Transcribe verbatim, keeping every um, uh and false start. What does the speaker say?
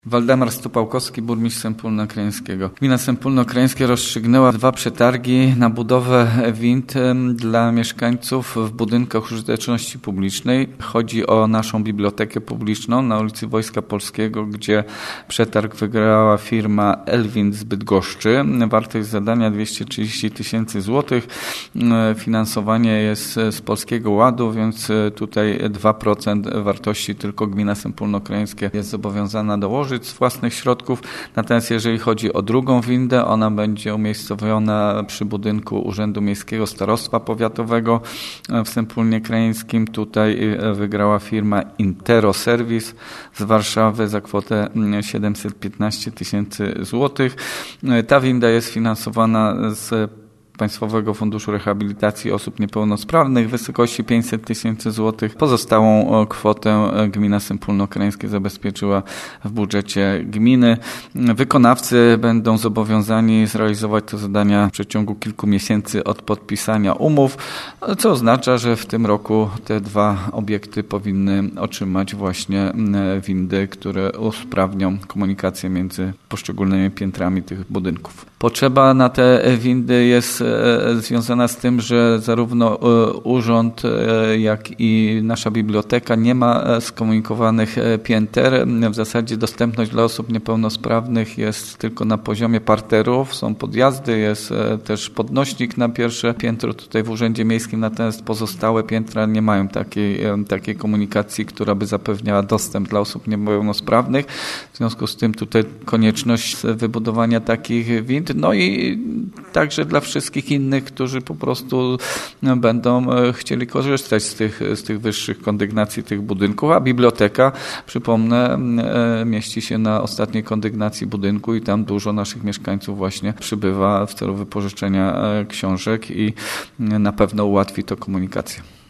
Waldemar Stupałkowski, burmistrz Sępólna Krajeńskiego. Gmina Sępólno Krajeńskie rozstrzygnęła dwa przetargi na budowę wind dla mieszkańców w budynkach użyteczności publicznej. Chodzi o naszą bibliotekę publiczną na ulicy Wojska Polskiego, gdzie przetarg wygrała firma Elwind z Bydgoszczy. Wartość zadania dwieście trzydzieści tysięcy złotych. Finansowanie jest z Polskiego Ładu, więc tutaj dwa procent wartości tylko gmina Sępólno Krajeńskie jest zobowiązana dołożyć z własnych środków. Natomiast jeżeli chodzi o drugą windę, ona będzie umiejscowiona przy budynku Urzędu Miejskiego Starostwa Powiatowego w Sępólnie Krajeńskim. Tutaj wygrała firma Intero Service z Warszawy za kwotę siedemset piętnaście tysięcy złotych. Ta winda jest finansowana z Państwowego Funduszu Rehabilitacji Osób Niepełnosprawnych w wysokości pięćset tysięcy złotych. Pozostałą kwotę gmina Sępólno Krajeńskie zabezpieczyła w budżecie gminy. Wykonawcy będą zobowiązani zrealizować te zadania w przeciągu kilku miesięcy od podpisania umów, co oznacza, że w tym roku te dwa obiekty powinny otrzymać właśnie windy, które usprawnią komunikację między poszczególnymi piętrami tych budynków. Potrzeba na te windy jest związana z tym, że zarówno urząd, jak i nasza biblioteka nie ma skomunikowanych pięter. W zasadzie dostępność dla osób niepełnosprawnych jest tylko na poziomie parterów, są podjazdy, jest też podnośnik na pierwsze piętro tutaj w Urzędzie Miejskim, natomiast pozostałe piętra nie mają takiej, takiej komunikacji, która by zapewniała dostęp dla osób niepełnosprawnych. W związku z tym tutaj konieczność wybudowania takich wind, no i także dla wszystkich innych, którzy po prostu będą chcieli korzystać z tych, z tych wyższych kondygnacji tych budynków, a biblioteka, przypomnę, mieści się na ostatniej kondygnacji budynku i tam dużo naszych mieszkańców właśnie przybywa w celu wypożyczenia książek i na pewno ułatwi to komunikację.